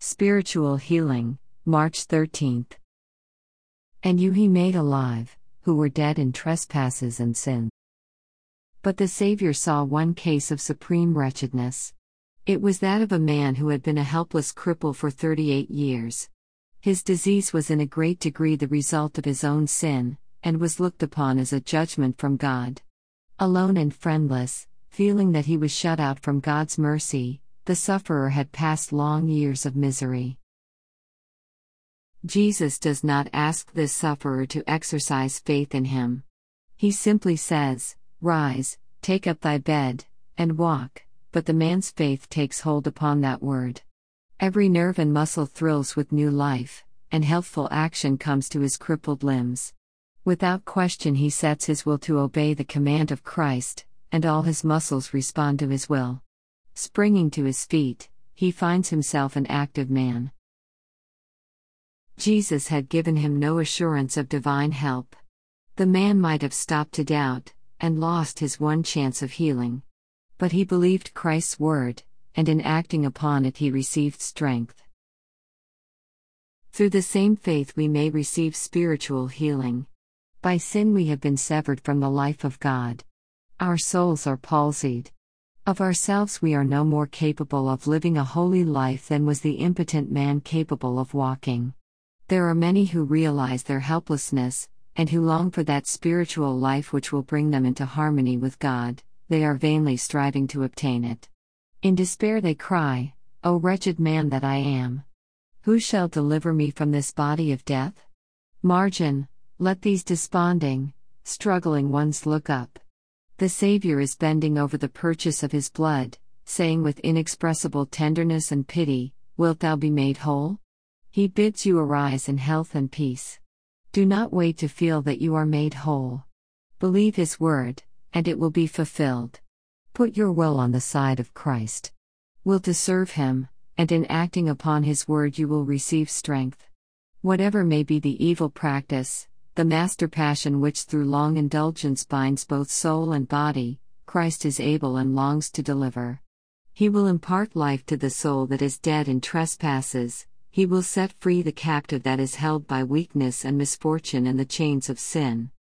Spiritual healing, March 13th. And you he made alive, who were dead in trespasses and sin. But the Savior saw one case of supreme wretchedness. It was that of a man who had been a helpless cripple for 38 years. His disease was in a great degree the result of his own sin, and was looked upon as a judgment from God. Alone and friendless, feeling that he was shut out from God's mercy, the sufferer had passed long years of misery. Jesus does not ask this sufferer to exercise faith in him. He simply says, "Rise, take up thy bed, and walk," but the man's faith takes hold upon that word. Every nerve and muscle thrills with new life, and healthful action comes to his crippled limbs. Without question he sets his will to obey the command of Christ, and all his muscles respond to his will. Springing to his feet, he finds himself an active man. Jesus had given him no assurance of divine help. The man might have stopped to doubt, and lost his one chance of healing. But he believed Christ's word, and in acting upon it he received strength. Through the same faith we may receive spiritual healing. By sin we have been severed from the life of God. Our souls are palsied. Of ourselves we are no more capable of living a holy life than was the impotent man capable of walking. There are many who realize their helplessness, and who long for that spiritual life which will bring them into harmony with God. They are vainly striving to obtain it. In despair they cry, "O wretched man that I am! Who shall deliver me from this body of death?" Margin, let these desponding, struggling ones look up. The Savior is bending over the purchase of his blood, saying with inexpressible tenderness and pity, "Wilt thou be made whole?" He bids you arise in health and peace. Do not wait to feel that you are made whole. Believe his word, and it will be fulfilled. Put your will on the side of Christ. Will to serve him, and in acting upon his word you will receive strength. Whatever may be the evil practice, the master passion which through long indulgence binds both soul and body, Christ is able and longs to deliver. He will impart life to the soul that is dead in trespasses. He will set free the captive that is held by weakness and misfortune and the chains of sin.